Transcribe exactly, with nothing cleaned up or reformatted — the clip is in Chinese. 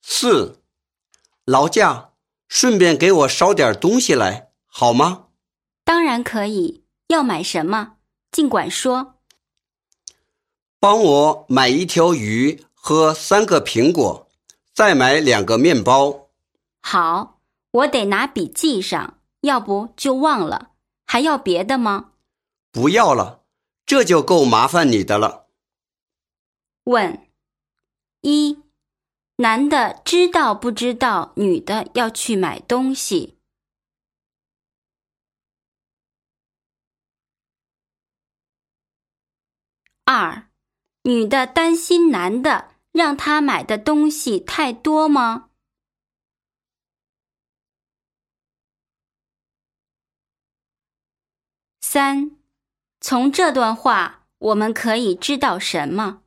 四，劳驾，顺便给我捎点东西来，好吗？ 当然可以，要买什么？尽管说。 帮我买一条鱼和三个苹果，再买两个面包。 好，我得拿笔记上，要不就忘了。还要别的吗？ 不要了，这就够麻烦你的了。 问：一，男的知道不知道女的要去买东西？二，女的担心男的让她买的东西太多吗？三，从这段话我们可以知道什么？